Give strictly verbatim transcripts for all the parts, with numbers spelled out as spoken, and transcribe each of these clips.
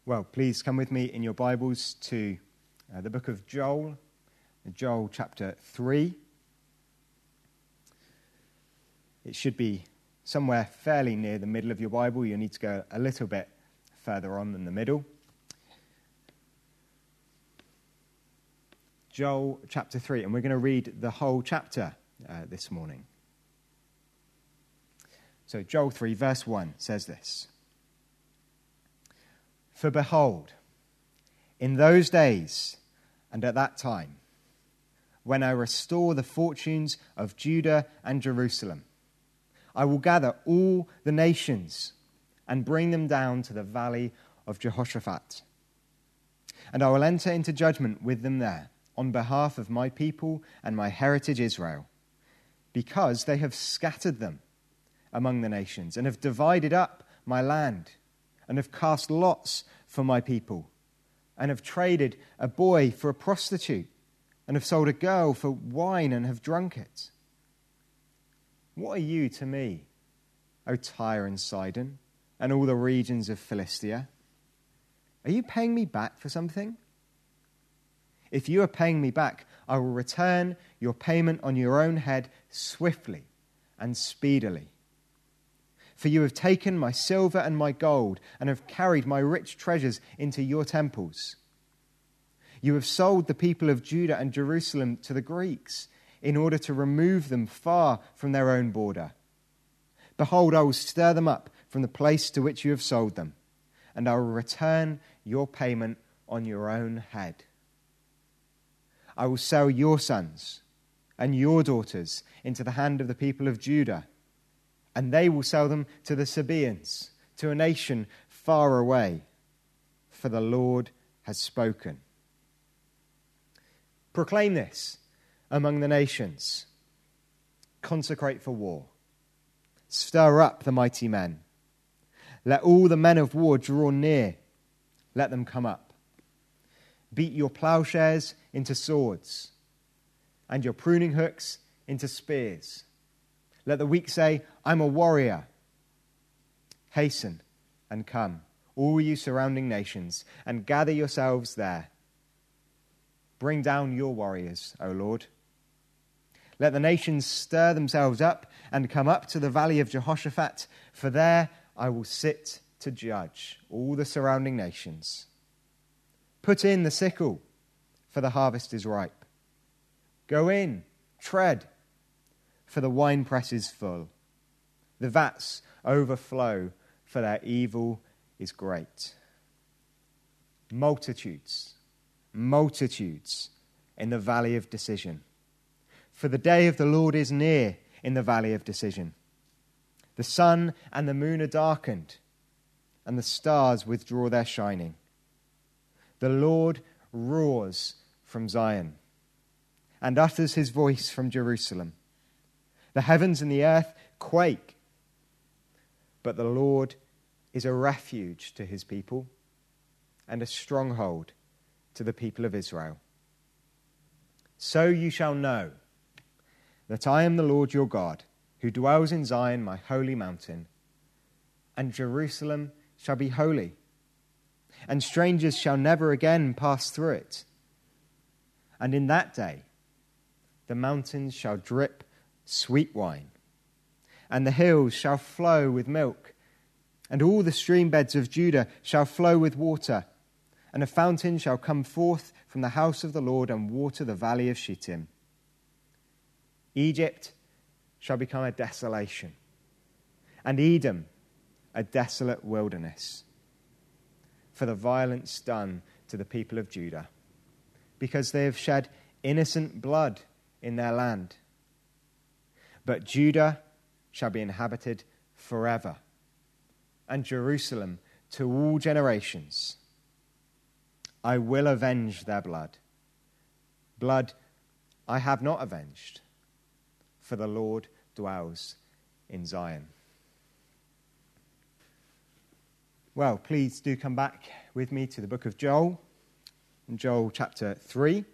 Well, please come with me in your Bibles to uh, the book of Joel, Joel chapter three. It should be somewhere fairly near the middle of your Bible. You need to go a little bit further on than the middle. Joel chapter three, and we're going to read the whole chapter uh, this morning. So Joel three, verse one says this. For behold, in those days and at that time, when I restore the fortunes of Judah and Jerusalem, I will gather all the nations and bring them down to the valley of Jehoshaphat. And I will enter into judgment with them there on behalf of my people and my heritage Israel, because they have scattered them among the nations and have divided up my land, and have cast lots for my people, and have traded a boy for a prostitute, and have sold a girl for wine and have drunk it. What are you to me, O Tyre and Sidon, and all the regions of Philistia? Are you paying me back for something? If you are paying me back, I will return your payment on your own head swiftly and speedily. For you have taken my silver and my gold, and have carried my rich treasures into your temples. You have sold the people of Judah and Jerusalem to the Greeks, in order to remove them far from their own border. Behold, I will stir them up from the place to which you have sold them, and I will return your payment on your own head. I will sell your sons and your daughters into the hand of the people of Judah, and they will sell them to the Sabaeans, to a nation far away, for the Lord has spoken. Proclaim this among the nations. Consecrate for war. Stir up the mighty men. Let all the men of war draw near. Let them come up. Beat your plowshares into swords, and your pruning hooks into spears. Let the weak say, I'm a warrior. Hasten and come, all you surrounding nations, and gather yourselves there. Bring down your warriors, O Lord. Let the nations stir themselves up and come up to the valley of Jehoshaphat, for there I will sit to judge all the surrounding nations. Put in the sickle, for the harvest is ripe. Go in, tread, for the winepress is full. The vats overflow, for their evil is great. Multitudes, multitudes in the valley of decision. For the day of the Lord is near in the valley of decision. The sun and the moon are darkened, and the stars withdraw their shining. The Lord roars from Zion and utters his voice from Jerusalem. The heavens and the earth quake, but the Lord is a refuge to his people and a stronghold to the people of Israel. So you shall know that I am the Lord your God, who dwells in Zion, my holy mountain, and Jerusalem shall be holy, and strangers shall never again pass through it. And in that day the mountains shall drip sweet wine, and the hills shall flow with milk, and all the stream beds of Judah shall flow with water, and a fountain shall come forth from the house of the Lord and water the valley of Shittim. Egypt shall become a desolation, and Edom a desolate wilderness, for the violence done to the people of Judah, because they have shed innocent blood in their land. But Judah shall be inhabited forever, and Jerusalem to all generations. I will avenge their blood. Blood I have not avenged, for the Lord dwells in Zion. Well, please do come back with me to the book of Joel, in Joel chapter three.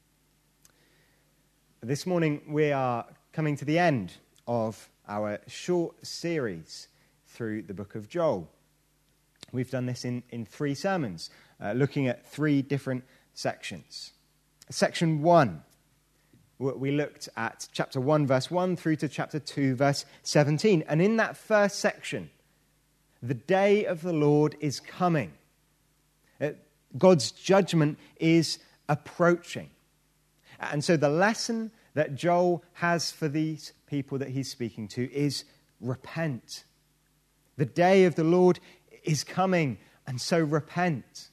This morning we are coming to the end of our short series through the book of Joel. We've done this in, in three sermons, uh, looking at three different sections. Section one, we looked at chapter one, verse one, through to chapter two, verse seventeen. And in that first section, the day of the Lord is coming. Uh, God's judgment is approaching. And so the lesson that Joel has for these people that he's speaking to is repent. The day of the Lord is coming, and so repent.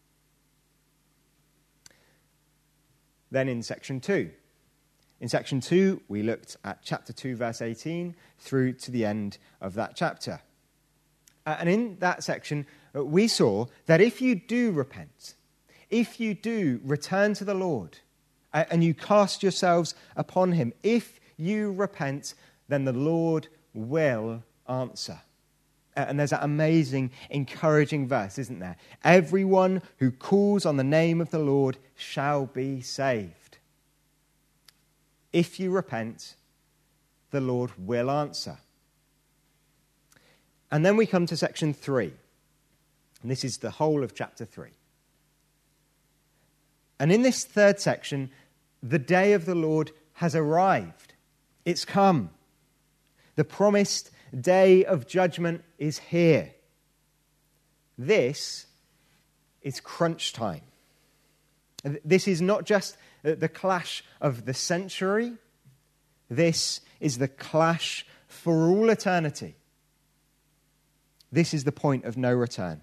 Then in section two. In section two, we looked at chapter two, verse eighteen, through to the end of that chapter. Uh, and in that section, uh, we saw that if you do repent, if you do return to the Lord, uh, and you cast yourselves upon him, if you repent, then the Lord will answer. And there's that amazing, encouraging verse, isn't there? Everyone who calls on the name of the Lord shall be saved. If you repent, the Lord will answer. And then we come to section three. And this is the whole of chapter three. And in this third section, the day of the Lord has arrived. It's come. The promised day of judgment is here. This is crunch time. This is not just the clash of the century. This is the clash for all eternity. This is the point of no return.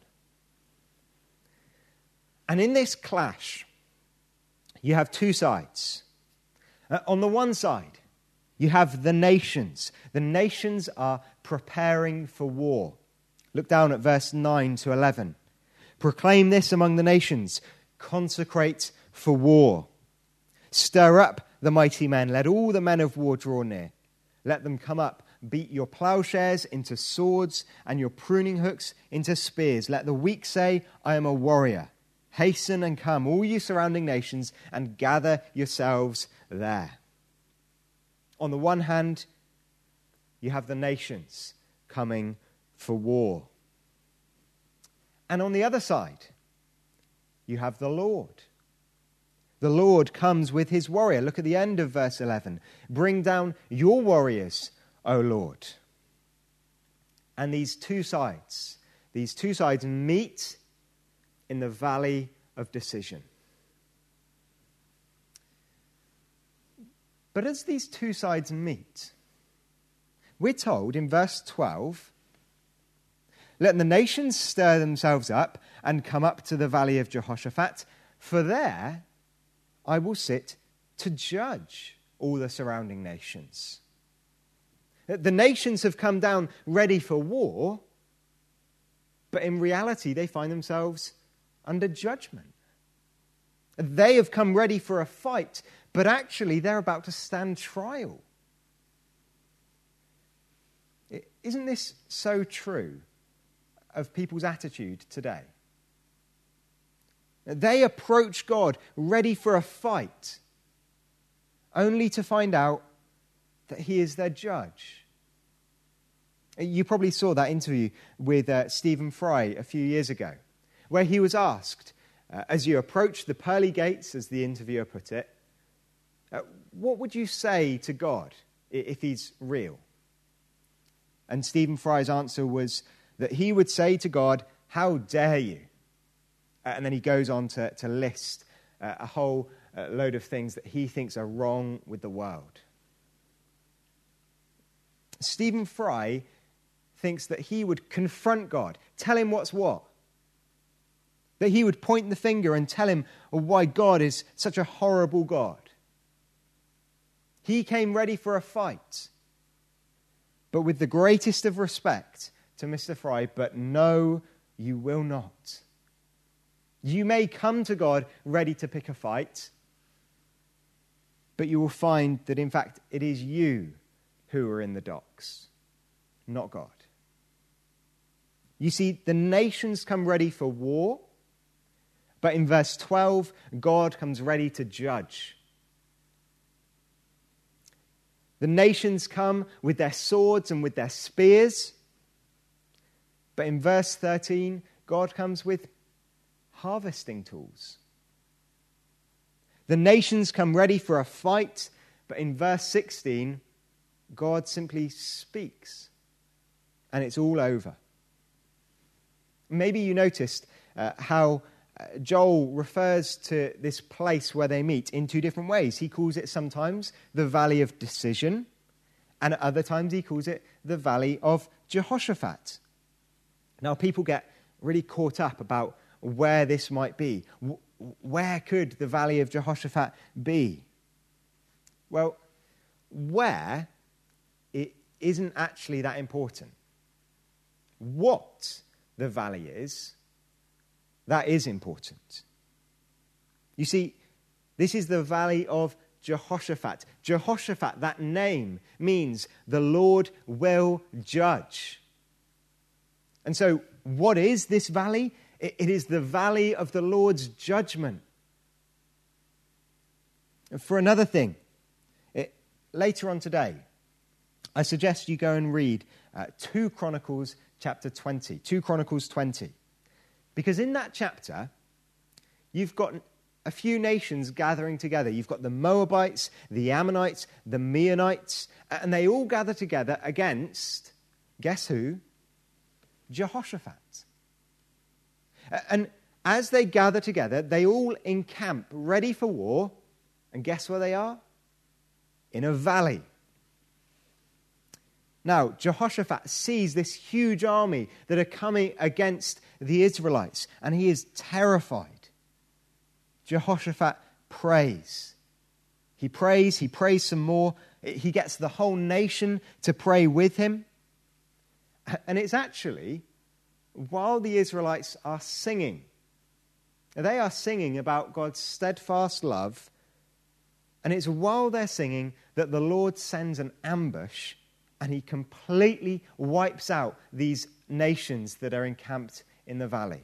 And in this clash, you have two sides. Uh, on the one side, you have the nations. The nations are preparing for war. Look down at verse nine to eleven. Proclaim this among the nations. Consecrate for war. Stir up the mighty men. Let all the men of war draw near. Let them come up. Beat your plowshares into swords and your pruning hooks into spears. Let the weak say, I am a warrior. Hasten and come, all you surrounding nations, and gather yourselves there. On the one hand, you have the nations coming for war. And on the other side, you have the Lord. The Lord comes with his warrior. Look at the end of verse eleven. Bring down your warriors, O Lord. And these two sides, these two sides meet in the valley of decision. But as these two sides meet, we're told in verse twelve, let the nations stir themselves up and come up to the valley of Jehoshaphat, for there I will sit to judge all the surrounding nations. The nations have come down ready for war, but in reality they find themselves under judgment. They have come ready for a fight, but actually they're about to stand trial. Isn't this so true of people's attitude today? They approach God ready for a fight, only to find out that he is their judge. You probably saw that interview with uh, Stephen Fry a few years ago, where he was asked, uh, as you approach the pearly gates, as the interviewer put it, uh, what would you say to God if he's real? And Stephen Fry's answer was that he would say to God, how dare you? Uh, and then he goes on to, to list uh, a whole uh, load of things that he thinks are wrong with the world. Stephen Fry thinks that he would confront God, tell him what's what. That he would point the finger and tell him why God is such a horrible God. He came ready for a fight, but with the greatest of respect to Mister Fry, but no, you will not. You may come to God ready to pick a fight, but you will find that in fact it is you who are in the docks, not God. You see, the nations come ready for war, but in verse twelve, God comes ready to judge. The nations come with their swords and with their spears, but in verse thirteen, God comes with harvesting tools. The nations come ready for a fight, but in verse sixteen, God simply speaks, and it's all over. Maybe you noticed uh, how uh, Joel refers to this place where they meet in two different ways. He calls it sometimes the Valley of Decision, and at other times he calls it the Valley of Jehoshaphat. Now, people get really caught up about where this might be. Where could the Valley of Jehoshaphat be? Well, where, it isn't actually that important. What the valley is, that is important. You see, this is the Valley of Jehoshaphat. Jehoshaphat, that name, means the Lord will judge. And so, what is this valley? It is the valley of the Lord's judgment. And for another thing, it, later on today, I suggest you go and read uh, two Chronicles chapter twenty. two Chronicles twenty. Because in that chapter, you've got a few nations gathering together. You've got the Moabites, the Ammonites, the Meunites, and they all gather together against, guess who? Jehoshaphat. And as they gather together, they all encamp, ready for war. And guess where they are? In a valley. Now, Jehoshaphat sees this huge army that are coming against the Israelites, and he is terrified. Jehoshaphat prays. He prays, he prays some more. He gets the whole nation to pray with him. And it's actually while the Israelites are singing. They are singing about God's steadfast love, and it's while they're singing that the Lord sends an ambush, and he completely wipes out these nations that are encamped in the valley.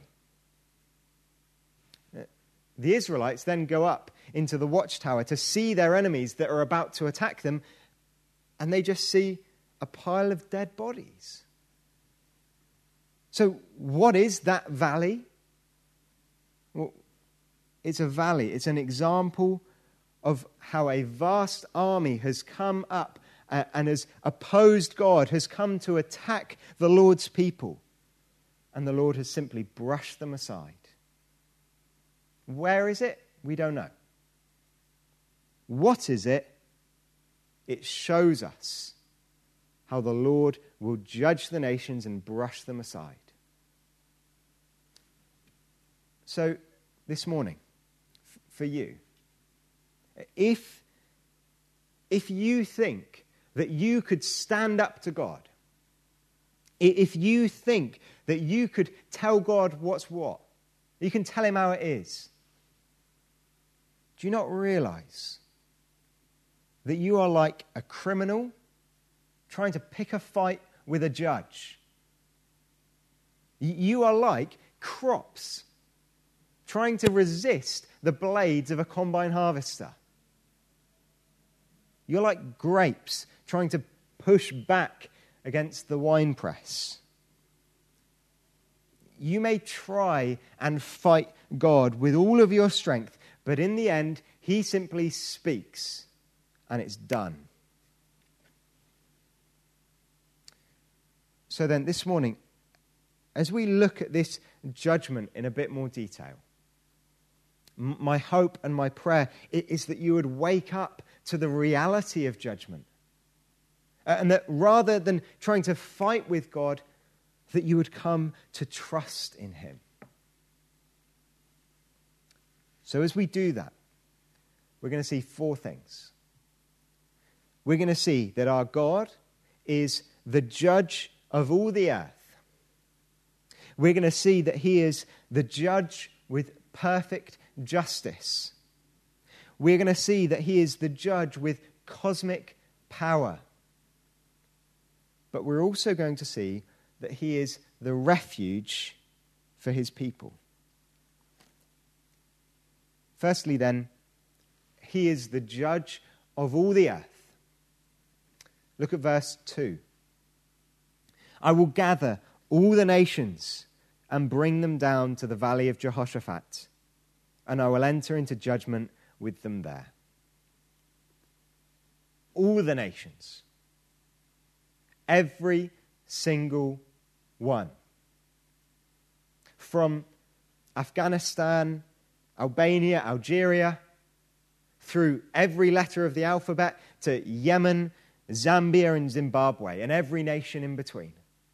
The Israelites then go up into the watchtower to see their enemies that are about to attack them, and they just see a pile of dead bodies. So what is that valley? Well, it's a valley. It's an example of how a vast army has come up uh, and has opposed God, has come to attack the Lord's people. And the Lord has simply brushed them aside. Where is it? We don't know. What is it? It shows us how the Lord will judge the nations and brush them aside. So, this morning, f- for you, if, if you think that you could stand up to God, if you think that you could tell God what's what, you can tell him how it is, do you not realize that you are like a criminal trying to pick a fight with a judge? You are like crops trying to resist the blades of a combine harvester. You're like grapes trying to push back against the winepress. You may try and fight God with all of your strength, but in the end, he simply speaks, and it's done. So then, this morning, as we look at this judgment in a bit more detail, m- my hope and my prayer is that you would wake up to the reality of judgment. Uh, and that rather than trying to fight with God, that you would come to trust in him. So as we do that, we're going to see four things. We're going to see that our God is the judge of all the earth. We're going to see that he is the judge with perfect justice. We're going to see that he is the judge with cosmic power. But we're also going to see that he is the refuge for his people. Firstly, then, he is the judge of all the earth. Look at verse two. I will gather all the nations and bring them down to the valley of Jehoshaphat, and I will enter into judgment with them there. All the nations, every single one, from Afghanistan, Albania, Algeria, through every letter of the alphabet to Yemen, Zambia, and Zimbabwe, and every nation in between.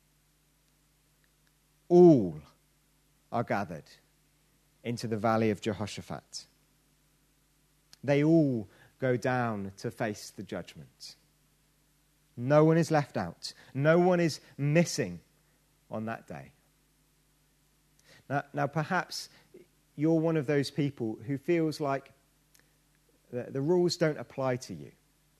All are gathered into the valley of Jehoshaphat. They all go down to face the judgment. No one is left out. No one is missing on that day. Now, now perhaps you're one of those people who feels like the, the rules don't apply to you.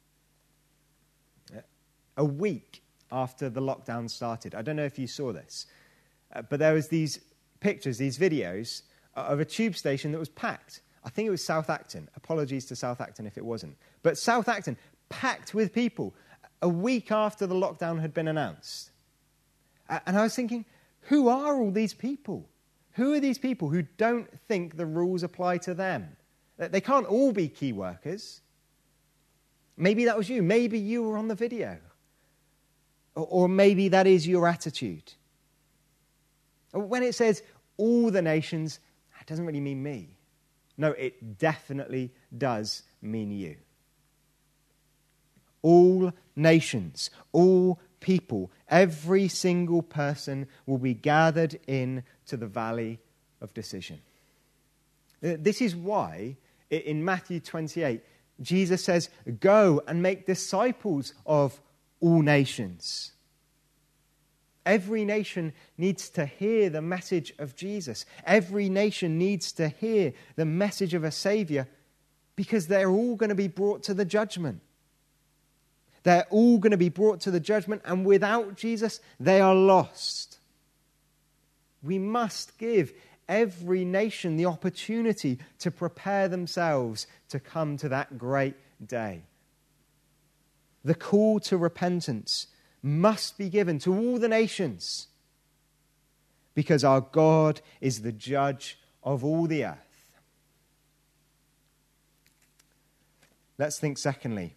A week after the lockdown started, I don't know if you saw this, uh, but there was these pictures, these videos of a tube station that was packed. I think it was South Acton. Apologies to South Acton if it wasn't. But South Acton, packed with people a week after the lockdown had been announced. And I was thinking, who are all these people? Who are these people who don't think the rules apply to them? They can't all be key workers. Maybe that was you. Maybe you were on the video. Or, or maybe that is your attitude. When it says all the nations, it doesn't really mean me. No, it definitely does mean you. All nations, all people, every single person will be gathered in to the valley of decision. This is why in Matthew twenty-eight, Jesus says, go and make disciples of all nations. Every nation needs to hear the message of Jesus. Every nation needs to hear the message of a Savior because they're all going to be brought to the judgment. They're all going to be brought to the judgment, and without Jesus, they are lost. We must give every nation the opportunity to prepare themselves to come to that great day. The call to repentance must be given to all the nations because our God is the judge of all the earth. Let's think secondly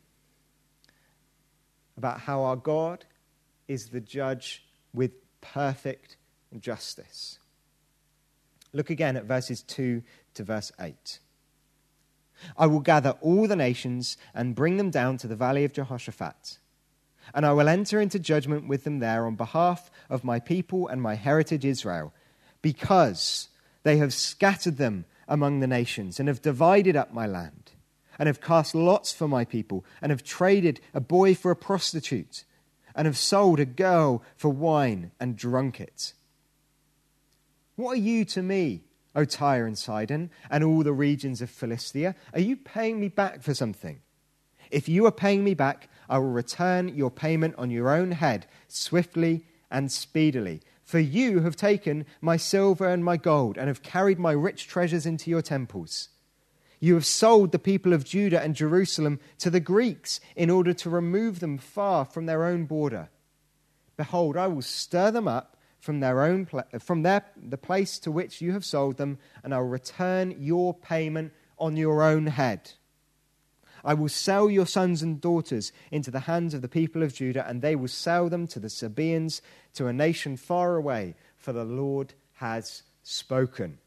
about how our God is the judge with perfect justice. Look again at verses two to verse eight. I will gather all the nations and bring them down to the valley of Jehoshaphat, and I will enter into judgment with them there on behalf of my people and my heritage Israel, because they have scattered them among the nations and have divided up my land, and have cast lots for my people, and have traded a boy for a prostitute, and have sold a girl for wine and drunk it. What are you to me, O Tyre and Sidon, and all the regions of Philistia? Are you paying me back for something? If you are paying me back, I will return your payment on your own head, swiftly and speedily. For you have taken my silver and my gold, and have carried my rich treasures into your temples. You have sold the people of Judah and Jerusalem to the Greeks in order to remove them far from their own border. Behold, I will stir them up from their own pla- from their, the place to which you have sold them, and I will return your payment on your own head. I will sell your sons and daughters into the hands of the people of Judah, and they will sell them to the Sabaeans, to a nation far away, for the Lord has spoken.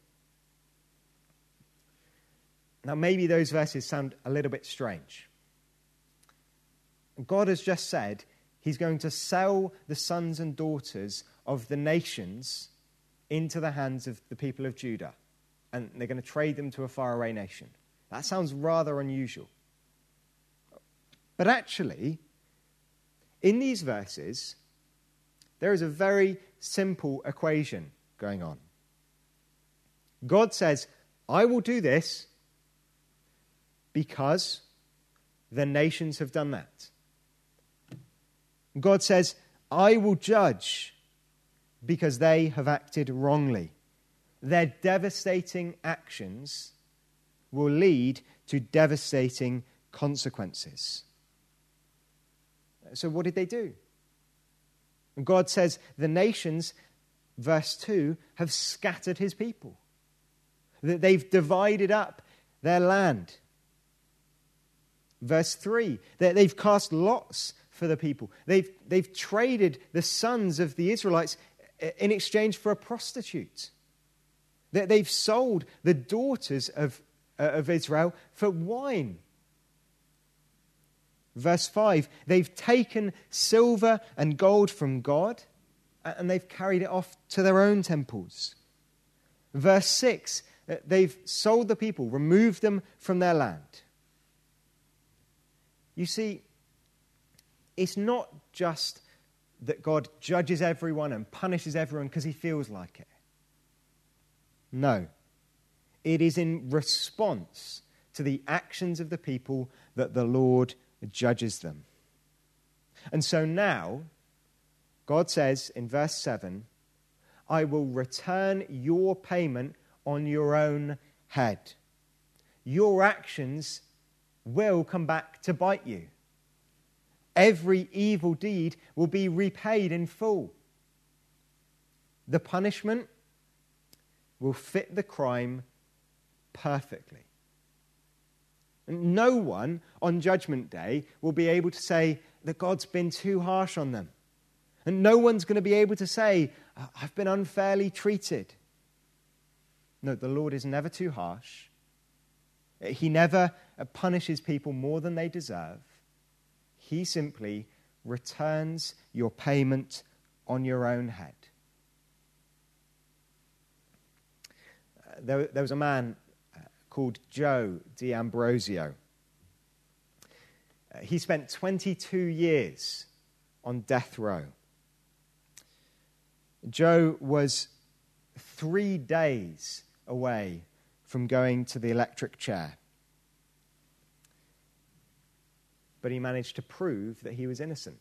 Now, maybe those verses sound a little bit strange. God has just said he's going to sell the sons and daughters of the nations into the hands of the people of Judah, and they're going to trade them to a faraway nation. That sounds rather unusual. But actually, in these verses, there is a very simple equation going on. God says, I will do this because the nations have done that. God says, I will judge because they have acted wrongly. Their devastating actions will lead to devastating consequences. So what did they do? God says the nations verse two, have scattered his people. That they've divided up their land. Verse three, that they've cast lots for the people. They've, they've traded the sons of the Israelites in exchange for a prostitute. That they've sold the daughters of, uh, of Israel for wine. Verse five, they've taken silver and gold from God and they've carried it off to their own temples. Verse six, they've sold the people, removed them from their land. You see, it's not just that God judges everyone and punishes everyone because he feels like it. No. It is in response to the actions of the people that the Lord judges them. And so now, God says in verse seven, I will return your payment on your own head. Your actions will come back to bite you. Every evil deed will be repaid in full. The punishment will fit the crime perfectly. And no one on Judgment Day will be able to say that God's been too harsh on them. And no one's going to be able to say, I've been unfairly treated. No, the Lord is never too harsh. He never punishes people more than they deserve. He simply returns your payment on your own head. Uh, there, there was a man uh, called Joe D'Ambrosio. Uh, he spent twenty-two years on death row. Joe was three days away from going to the electric chair. But he managed to prove that he was innocent.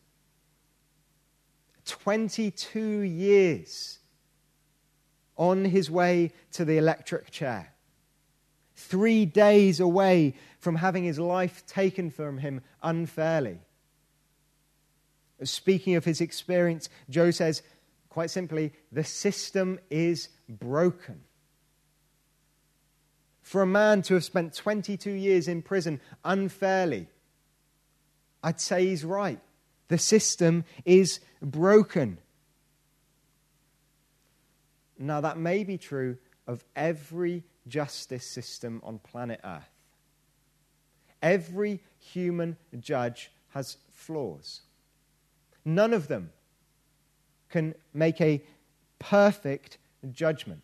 twenty-two years on his way to the electric chair. Three days away from having his life taken from him unfairly. Speaking of his experience, Joe says, quite simply, the system is broken. For a man to have spent twenty-two years in prison unfairly, I'd say he's right. The system is broken. Now, that may be true of every justice system on planet Earth. Every human judge has flaws. None of them can make a perfect judgment.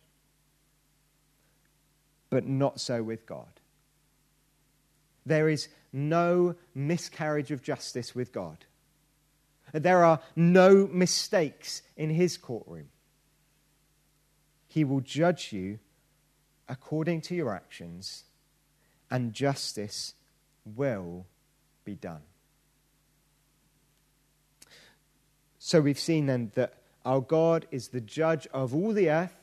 But not so with God. There is no miscarriage of justice with God. There are no mistakes in his courtroom. He will judge you according to your actions, and justice will be done. So we've seen then that our God is the judge of all the earth.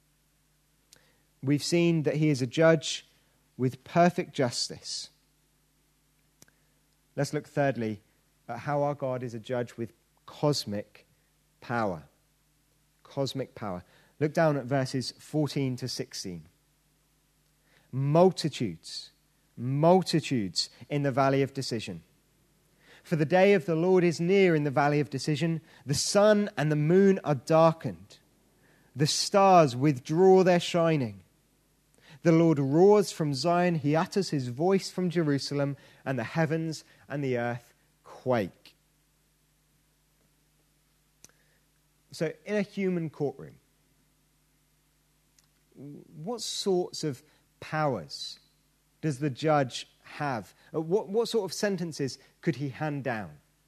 We've seen that he is a judge with perfect justice. Let's look thirdly at how our God is a judge with cosmic power. Cosmic power. Look down at verses fourteen to sixteen. Multitudes, multitudes in the valley of decision. For the day of the Lord is near in the valley of decision. The sun and the moon are darkened. The stars withdraw their shining. The Lord roars from Zion, he utters his voice from Jerusalem, and the heavens and the earth quake. So, in a human courtroom, what sorts of powers does the judge have? What, what sort of sentences could he hand down?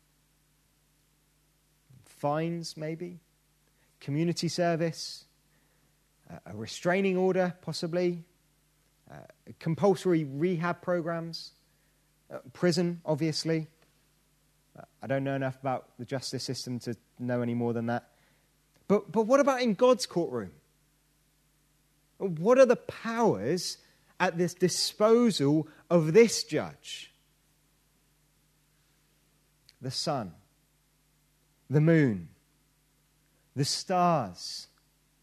Fines, maybe? Community service? A restraining order, possibly? Uh, compulsory rehab programs, uh, prison, obviously. Uh, I don't know enough about the justice system to know any more than that. But, but what about in God's courtroom? What are the powers at this disposal of this judge? The sun, the moon, the stars,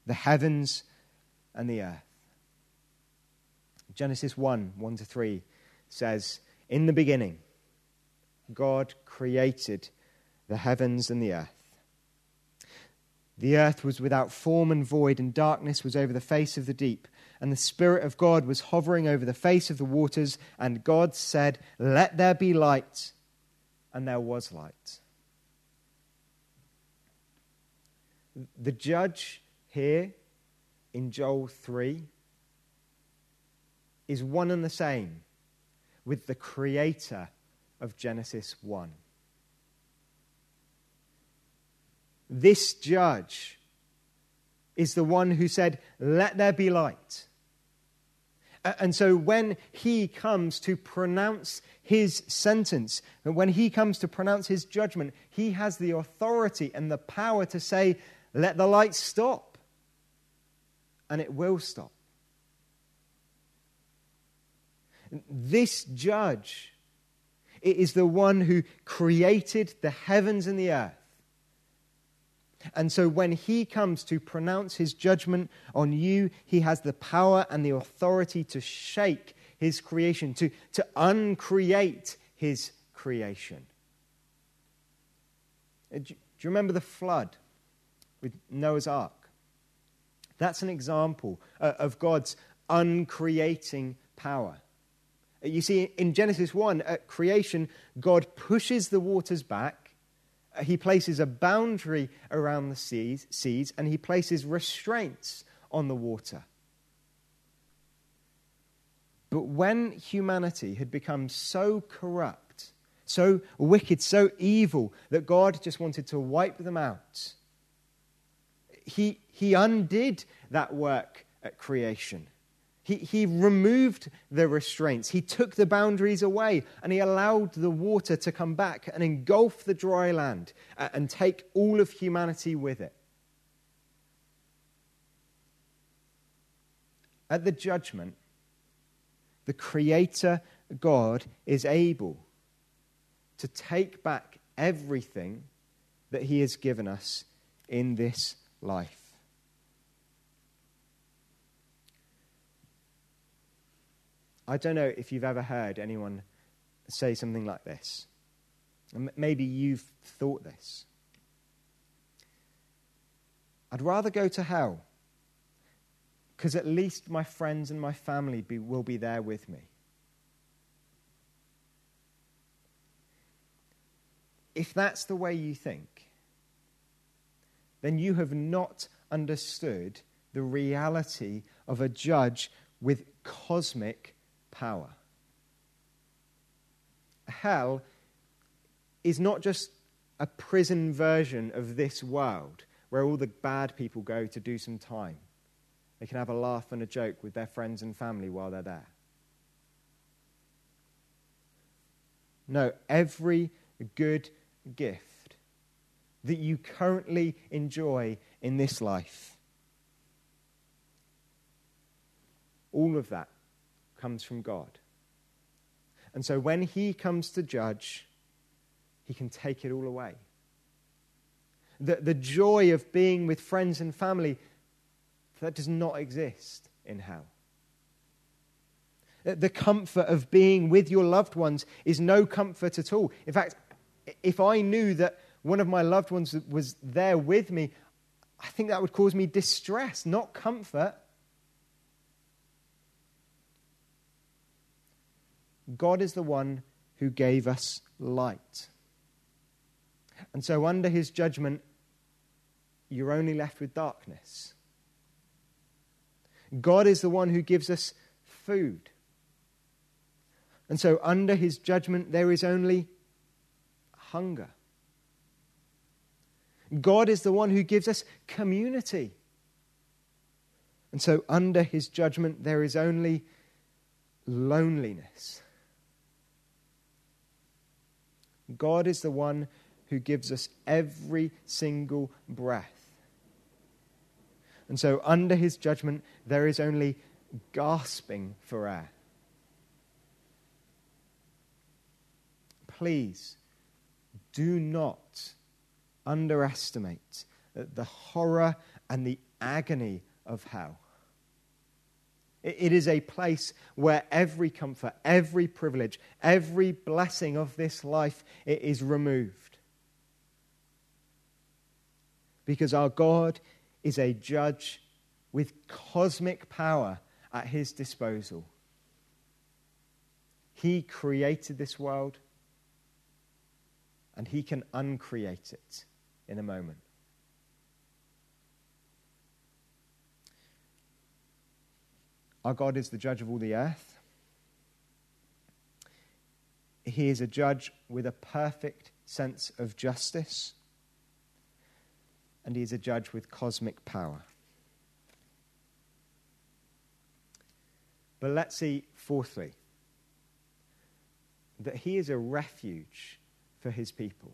the heavens and the earth. Genesis one, one to three says, "In the beginning, God created the heavens and the earth. The earth was without form and void, and darkness was over the face of the deep. And the Spirit of God was hovering over the face of the waters. And God said, 'Let there be light.' And there was light." The judge here in Joel three is one and the same with the creator of Genesis one. This judge is the one who said, "Let there be light." And so when he comes to pronounce his sentence, when he comes to pronounce his judgment, he has the authority and the power to say, "Let the light stop." And it will stop. This judge is the one who created the heavens and the earth. And so when he comes to pronounce his judgment on you, he has the power and the authority to shake his creation, to, to uncreate his creation. Do you remember the flood with Noah's Ark? That's an example of God's uncreating power. You see, in Genesis one, at creation, God pushes the waters back. He places a boundary around the seas, seas, and he places restraints on the water. But when humanity had become so corrupt, so wicked, so evil, that God just wanted to wipe them out, he, he undid that work at creation. He, he removed the restraints. He took the boundaries away, and he allowed the water to come back and engulf the dry land and take all of humanity with it. At the judgment, the Creator God is able to take back everything that he has given us in this life. I don't know if you've ever heard anyone say something like this. Maybe you've thought this. I'd rather go to hell, because at least my friends and my family be, will be there with me. If that's the way you think, then you have not understood the reality of a judge with cosmic power. Hell is not just a prison version of this world where all the bad people go to do some time. They can have a laugh and a joke with their friends and family while they're there. No, every good gift that you currently enjoy in this life, all of that comes from God. And so when he comes to judge, he can take it all away. The, the joy of being with friends and family, that does not exist in hell. The comfort of being with your loved ones is no comfort at all. In fact, if I knew that one of my loved ones was there with me, I think that would cause me distress, not comfort. God is the one who gave us light. And so under his judgment, you're only left with darkness. God is the one who gives us food. And so under his judgment, there is only hunger. God is the one who gives us community. And so under his judgment, there is only loneliness. God is the one who gives us every single breath. And so under his judgment, there is only gasping for air. Please do not underestimate the horror and the agony of hell. It, it is a place where every comfort, every privilege, every blessing of this life it is removed. Because our God is a judge with cosmic power at his disposal. He created this world, and he can uncreate it in a moment. Our God is the judge of all the earth. He is a judge with a perfect sense of justice, and he is a judge with cosmic power. But let's see, fourthly, that he is a refuge for his people.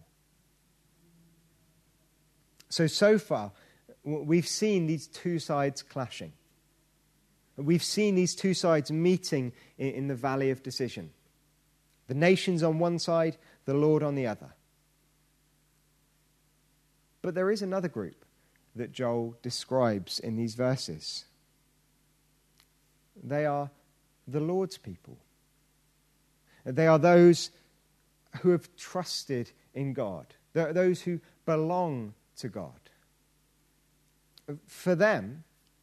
So, so far, we've seen these two sides clashing. We've seen these two sides meeting in, in the valley of decision. The nations on one side, the Lord on the other. But there is another group that Joel describes in these verses. They are the Lord's people. They are those who have trusted in God. They're those who belong to God. For them,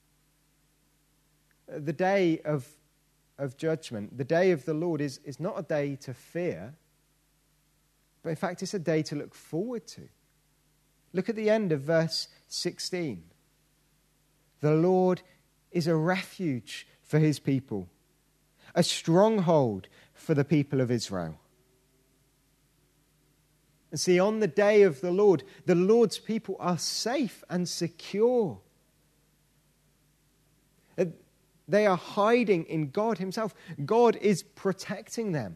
the day of, of judgment, the day of the Lord is, is not a day to fear, but in fact it's a day to look forward to. Look at the end of verse sixteen. The Lord is a refuge for his people, a stronghold for the people of Israel. And see, on the day of the Lord, the Lord's people are safe and secure. They are hiding in God himself. God is protecting them.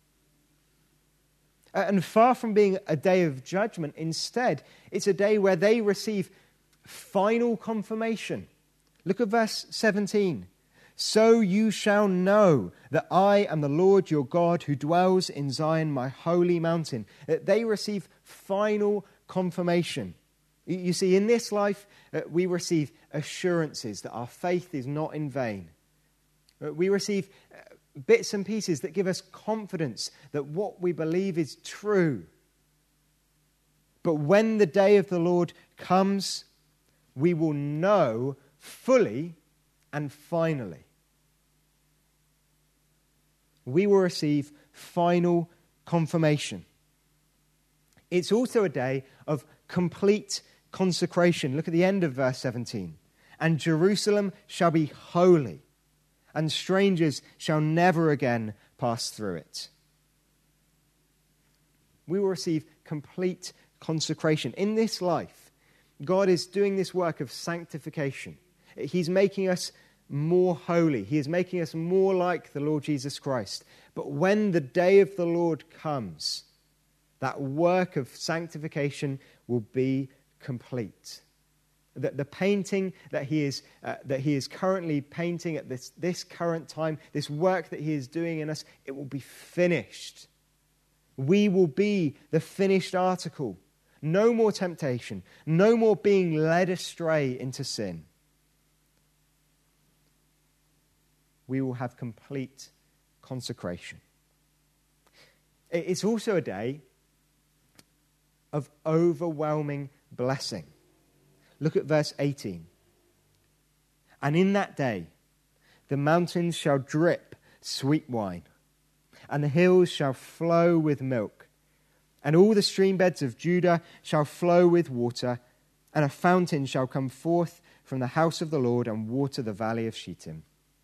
And far from being a day of judgment, instead, it's a day where they receive final confirmation. Look at verse seventeen. So you shall know that I am the Lord your God who dwells in Zion, my holy mountain. That they receive final confirmation. You see, in this life, uh, we receive assurances that our faith is not in vain. Uh, we receive uh, bits and pieces that give us confidence that what we believe is true. But when the day of the Lord comes, we will know fully and finally. We will receive final confirmation. It's also a day of complete consecration. Look at the end of verse seventeen. And Jerusalem shall be holy, and strangers shall never again pass through it. We will receive complete consecration. In this life, God is doing this work of sanctification. He's making us more holy. He is making us more like the Lord Jesus Christ. But when the day of the Lord comes, that work of sanctification will be complete. That the painting that he is uh, that he is currently painting at this, this current time, this work that he is doing in us, it will be finished. We will be the finished article. No more temptation. No more being led astray into sin. We will have complete consecration. It's also a day of overwhelming blessing. Look at verse eighteen. And in that day, the mountains shall drip sweet wine, and the hills shall flow with milk, and all the stream beds of Judah shall flow with water, and a fountain shall come forth from the house of the Lord and water the valley of Shittim.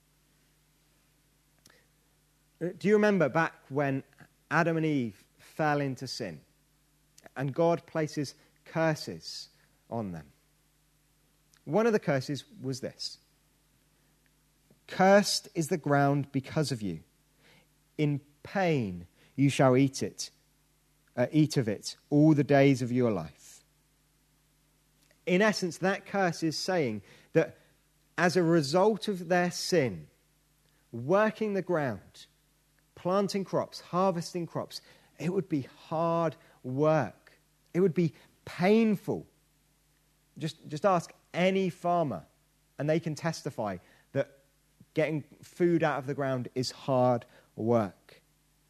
Do you remember back when Adam and Eve fell into sin, and God places curses on them? One of the curses was this: cursed is the ground because of you. In pain you shall eat it, uh, eat of it all the days of your life. In essence, that curse is saying that as a result of their sin, working the ground, planting crops, harvesting crops, it would be hard work. It would be painful. Just, just ask any farmer and they can testify that getting food out of the ground is hard work.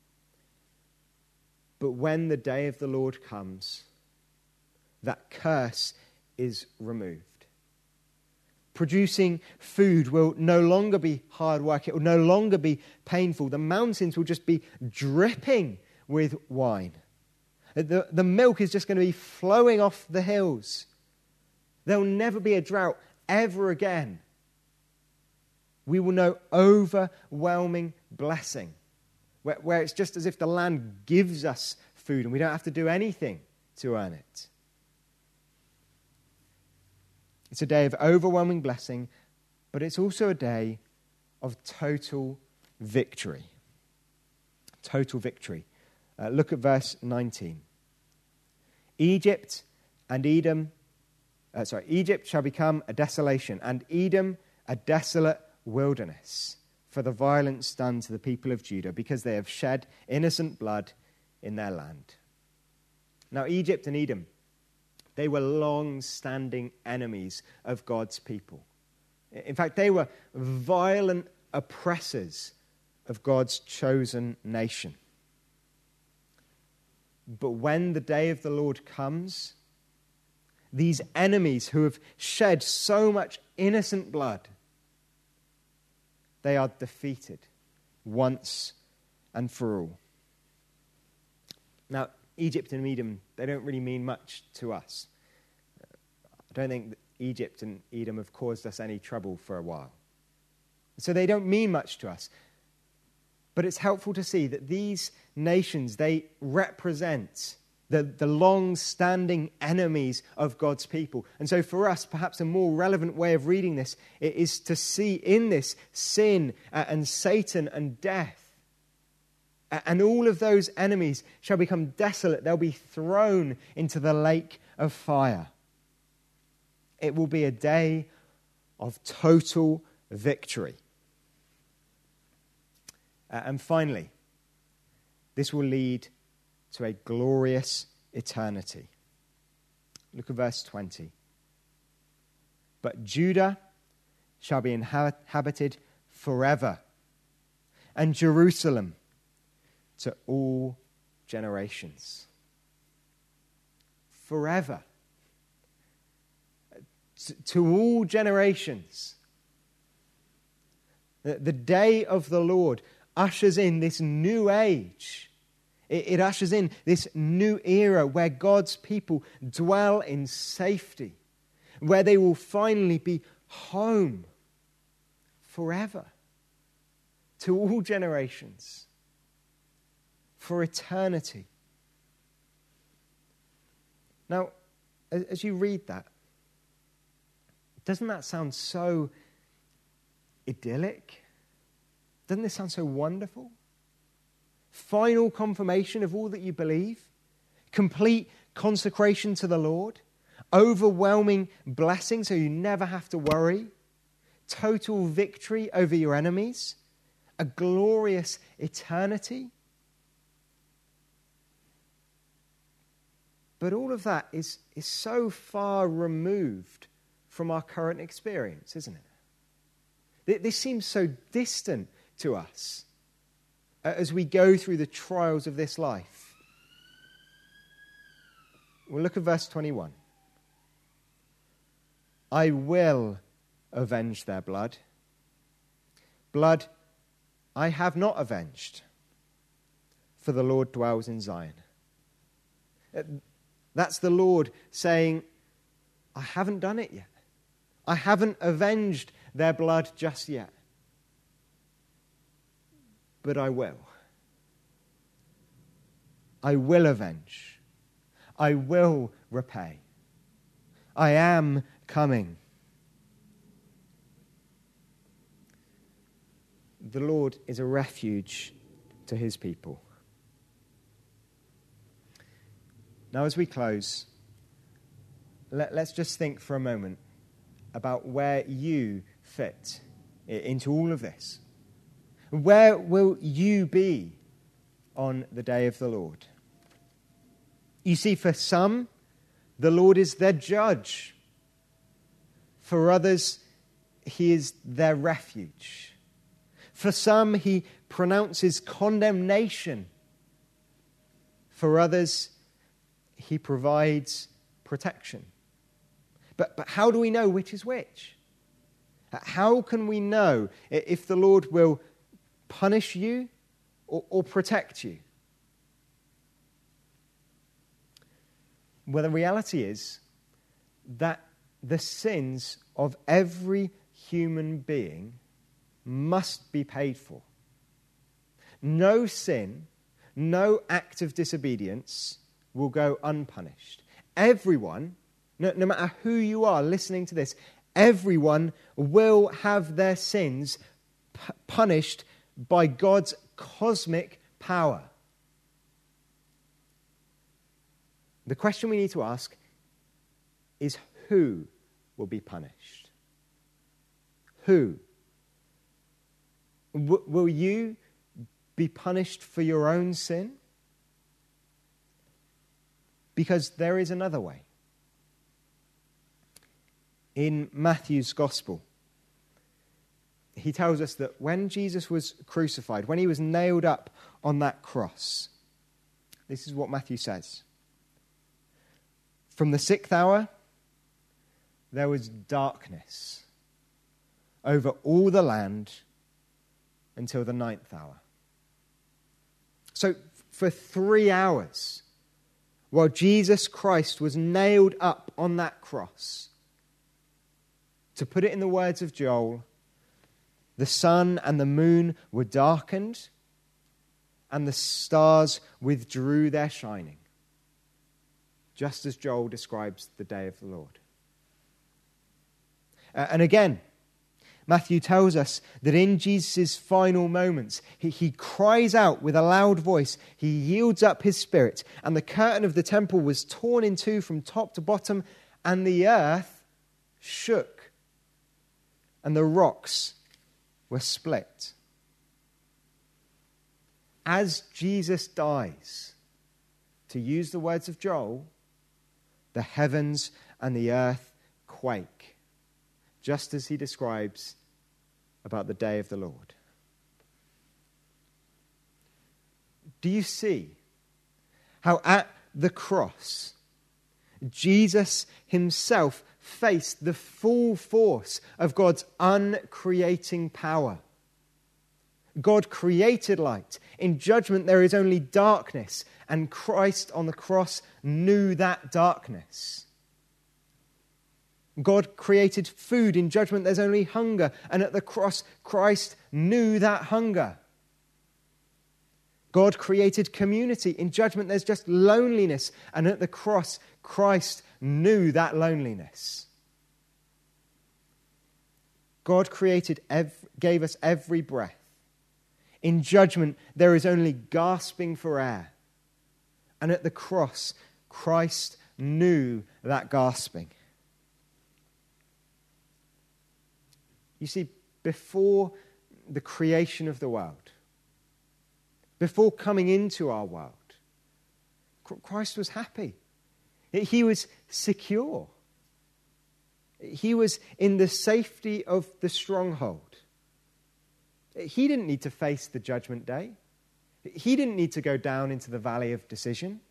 But when the day of the Lord comes, that curse is removed. Producing food will no longer be hard work. It will no longer be painful. The mountains will just be dripping with wine. The, the milk is just going to be flowing off the hills. There will never be a drought ever again. We will know overwhelming blessing, where, where it's just as if the land gives us food and we don't have to do anything to earn it. It's a day of overwhelming blessing, but it's also a day of total victory. Total victory. Uh, look at verse nineteen. Egypt and Edom, uh, sorry, Egypt shall become a desolation, and Edom a desolate wilderness, for the violence done to the people of Judah, because they have shed innocent blood in their land. Now, Egypt and Edom, they were long-standing enemies of God's people. In fact, they were violent oppressors of God's chosen nation. But when the day of the Lord comes, these enemies who have shed so much innocent blood, they are defeated once and for all. Now, Egypt and Edom, they don't really mean much to us. I don't think that Egypt and Edom have caused us any trouble for a while. So they don't mean much to us. But it's helpful to see that these nations, they represent the, the long-standing enemies of God's people. And so for us, perhaps a more relevant way of reading this is to see in this sin and Satan and death. And all of those enemies shall become desolate. They'll be thrown into the lake of fire. It will be a day of total victory. Uh, and finally, this will lead to a glorious eternity. Look at verse twenty. But Judah shall be inhabited forever, and Jerusalem to all generations. Forever. To, to all generations. The, the day of the Lord ushers in this new age. It, it ushers in this new era where God's people dwell in safety, where they will finally be home forever, to all generations, for eternity. Now, as you read that, doesn't that sound so idyllic? Doesn't this sound so wonderful? Final confirmation of all that you believe, complete consecration to the Lord, overwhelming blessing so you never have to worry, total victory over your enemies, a glorious eternity. But all of that is, is so far removed from our current experience, isn't it? This seems so distant to us as we go through the trials of this life. We'll look at verse twenty-one. I will avenge their blood. Blood I have not avenged, for the Lord dwells in Zion. That's the Lord saying, I haven't done it yet. I haven't avenged their blood just yet. But I will. I will avenge. I will repay. I am coming. The Lord is a refuge to his people. Now, as we close, let, let's just think for a moment about where you fit into all of this. Where will you be on the day of the Lord? You see, for some, the Lord is their judge. For others, he is their refuge. For some, he pronounces condemnation. For others, he provides protection. But, but how do we know which is which? How can we know if the Lord will punish you or, or protect you? Well, the reality is that the sins of every human being must be paid for. No sin, no act of disobedience will go unpunished. Everyone, no, no matter who you are listening to this, everyone will have their sins p- punished by God's cosmic power. The question we need to ask is who will be punished? Who? W- will you be punished for your own sin? Because there is another way. In Matthew's Gospel, he tells us that when Jesus was crucified, when he was nailed up on that cross, this is what Matthew says. From the sixth hour, there was darkness over all the land until the ninth hour. So for three hours, while Jesus Christ was nailed up on that cross, to put it in the words of Joel, the sun and the moon were darkened, and the stars withdrew their shining, just as Joel describes the day of the Lord. Uh, and again, Matthew tells us that in Jesus' final moments, he, he cries out with a loud voice, he yields up his spirit, and the curtain of the temple was torn in two from top to bottom, and the earth shook, and the rocks were split. As Jesus dies, to use the words of Joel, the heavens and the earth quake, just as he describes about the day of the Lord. Do you see how at the cross, Jesus himself faced the full force of God's uncreating power? God created light. In judgment, there is only darkness, and Christ on the cross knew that darkness. God created food. In judgment, there's only hunger, and at the cross, Christ knew that hunger. God created community. In judgment, there's just loneliness, and at the cross, Christ knew that loneliness. God created, ev- gave us every breath. In judgment, there is only gasping for air. And at the cross, Christ knew that gasping. You see, before the creation of the world, before coming into our world, Christ was happy. He was secure. He was in the safety of the stronghold. He didn't need to face the judgment day. He didn't need to go down into the valley of decision.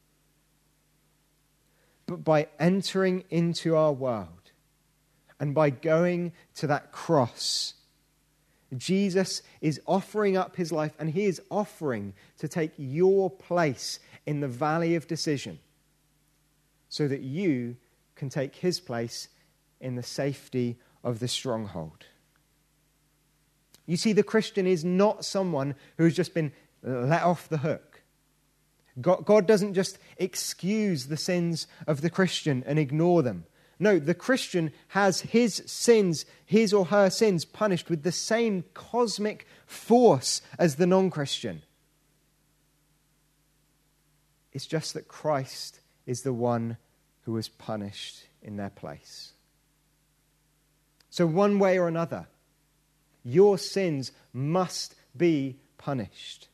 But by entering into our world and by going to that cross, Jesus is offering up his life, and he is offering to take your place in the valley of decision so that you can take his place in the safety of the stronghold. You see, the Christian is not someone who's just been let off the hook. God, God doesn't just excuse the sins of the Christian and ignore them. No, the Christian has his sins, his or her sins, punished with the same cosmic force as the non-Christian. It's just that Christ is the one who was punished in their place. So one way or another, your sins must be punished.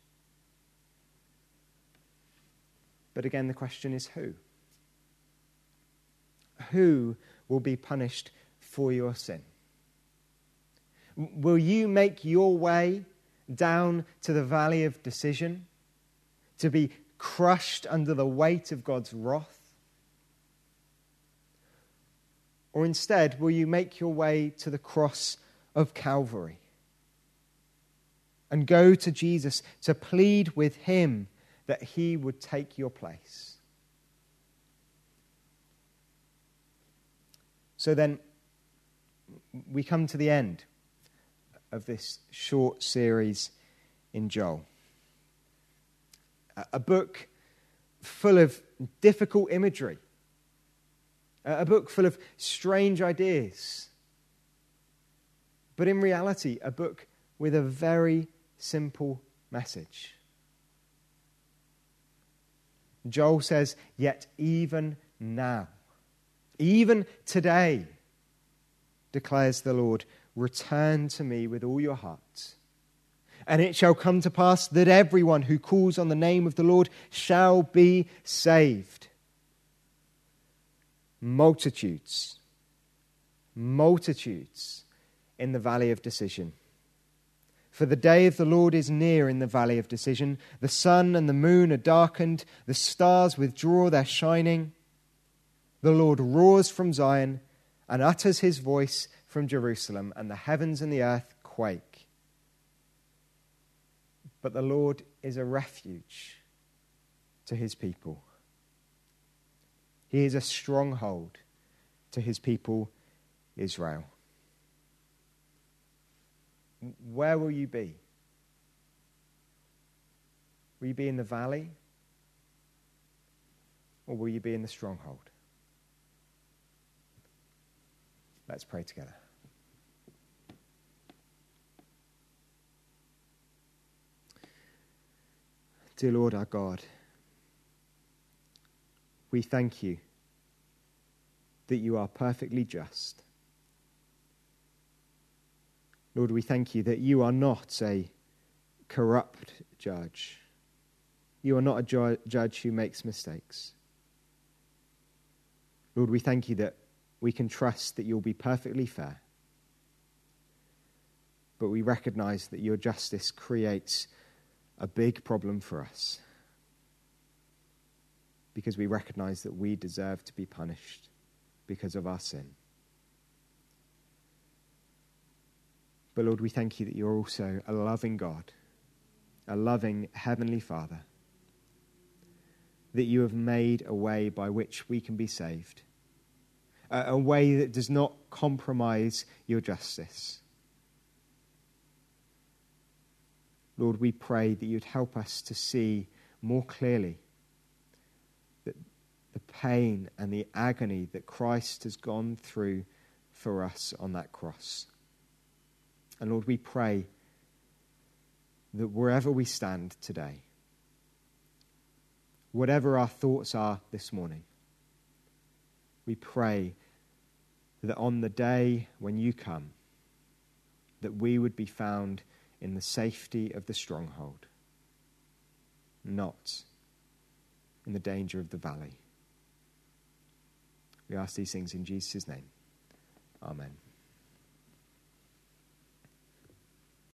But again, the question is who? Who will be punished for your sin? Will you make your way down to the valley of decision to be crushed under the weight of God's wrath? Or instead, will you make your way to the cross of Calvary and go to Jesus to plead with him that he would take your place? So then, we come to the end of this short series in Joel. A book full of difficult imagery. A book full of strange ideas. But in reality, a book with a very simple message. Joel says, yet even now, even today, declares the Lord, return to me with all your heart. And it shall come to pass that everyone who calls on the name of the Lord shall be saved. Multitudes, multitudes in the valley of decision. For the day of the Lord is near in the valley of decision. The sun and the moon are darkened. The stars withdraw their shining. The Lord roars from Zion and utters his voice from Jerusalem, and the heavens and the earth quake. But the Lord is a refuge to his people. He is a stronghold to his people, Israel. Where will you be? Will you be in the valley? Or will you be in the stronghold? Let's pray together. Dear Lord our God, we thank you that you are perfectly just. Lord, we thank you that you are not a corrupt judge. You are not a ju- judge who makes mistakes. Lord, we thank you that we can trust that you'll be perfectly fair. But we recognize that your justice creates a big problem for us, because we recognize that we deserve to be punished because of our sin. But Lord, we thank you that you're also a loving God, a loving Heavenly Father, that you have made a way by which we can be saved, a, a way that does not compromise your justice. Lord, we pray that you'd help us to see more clearly that the pain and the agony that Christ has gone through for us on that cross. And Lord, we pray that wherever we stand today, whatever our thoughts are this morning, we pray that on the day when you come, that we would be found in the safety of the stronghold, not in the danger of the valley. We ask these things in Jesus' name. Amen.